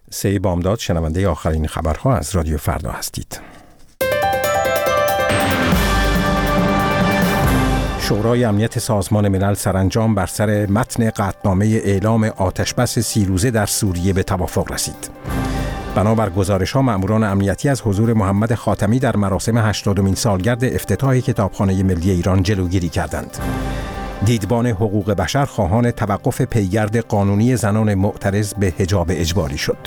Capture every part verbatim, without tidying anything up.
سه بامداد شنونده آخرین خبرها از رادیو فردا هستید. شورای امنیت سازمان ملل سرانجام بر سر متن قطعنامه اعلام آتشبس سی روزه در سوریه به توافق رسید. بنابر گزارش‌ها مأموران امنیتی از حضور محمد خاتمی در مراسم هشتادمین سالگرد افتتاح کتابخانه ملی ایران جلوگیری کردند. دیدبان حقوق بشر خواهان توقف پیگرد قانونی زنان معترض به حجاب اجباری شد.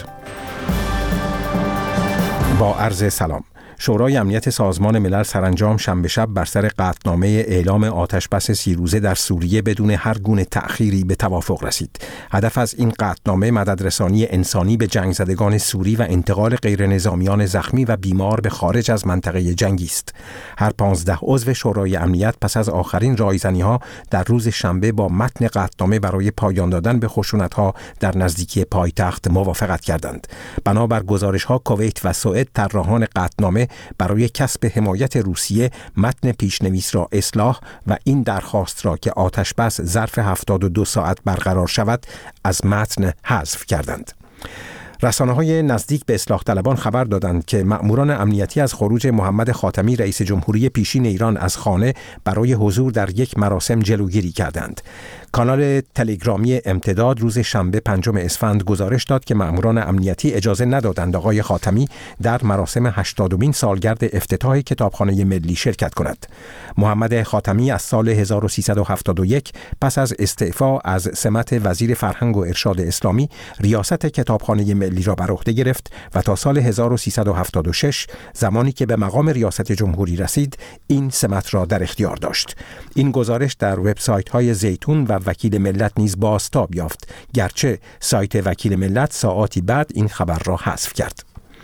با عرض سلام. شورای امنیت سازمان ملل سرانجام شنبه شب بر سر قطعنامه اعلام آتشبس سی روزه در سوریه بدون هر گونه تأخیری به توافق رسید. هدف از این قطعنامه مددرسانی انسانی به جنگ زدگان سوری و انتقال غیر نظامیان زخمی و بیمار به خارج از منطقه جنگی است. هر پانزده عضو شورای امنیت پس از آخرین رایزنی‌ها در روز شنبه با متن قطعنامه برای پایان دادن به خشونت‌ها در نزدیکی پایتخت موافقت کردند. بنابر گزارش‌ها کویت و سوئد طراحان قطعنامه برای کسب حمایت روسیه متن پیشنویس را اصلاح و این درخواست را که آتشبس ظرف هفتاد و دو ساعت برقرار شود از متن حذف کردند. رسانه‌های نزدیک به اصلاح طلبان خبر دادند که مأموران امنیتی از خروج محمد خاتمی رئیس جمهوری پیشین ایران از خانه برای حضور در یک مراسم جلوگیری کردند. کانال تلگرامی امتداد روز شنبه پنجم اسفند گزارش داد که مأموران امنیتی اجازه ندادند آقای خاتمی در مراسم هشتادمین سالگرد افتتاح کتابخانه ملی شرکت کند. محمد خاتمی از سال هزار و سیصد و هفتاد و یک پس از استعفا از سمت وزیر فرهنگ و ارشاد اسلامی ریاست کتابخانه ملی را بر عهده گرفت و تا سال هزار و سیصد و هفتاد و شش زمانی که به مقام ریاست جمهوری رسید این سمت را در اختیار داشت. این گزارش در وبسایت‌های زیتون و وکیل ملت نیز بازتاب یافت، گرچه سایت وکیل ملت ساعاتی بعد این خبر را حذف کرد.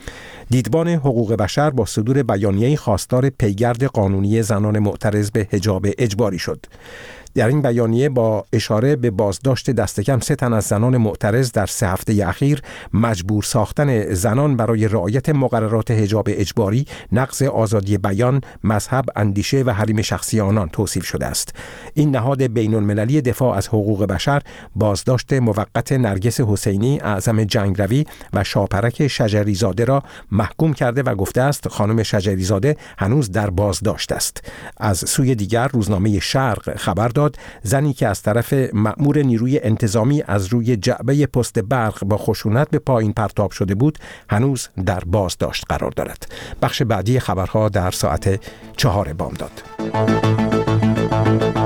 دیدبان حقوق بشر با صدور بیانیه‌ای خواستار پیگرد قانونی زنان معترض به حجاب اجباری شد. در این بیانیه با اشاره به بازداشت دست کم سه تن از زنان معترض در سه هفته اخیر، مجبور ساختن زنان برای رعایت مقررات حجاب اجباری، نقض آزادی بیان، مذهب، اندیشه و حریم شخصی آنان توصیف شده است. این نهاد بین‌المللی دفاع از حقوق بشر بازداشت موقت نرگس حسینی اعظم جنگروی و شاپرک شجریزاده را محکوم کرده و گفته است خانم شجریزاده هنوز در بازداشت است. از سوی دیگر روزنامه شرق خبر داد زنی که از طرف مأمور نیروی انتظامی از روی جعبه پست برق با خشونت به پایین پرتاب شده بود هنوز در بازداشت قرار دارد. بخش بعدی خبرها در ساعت چهار بامداد.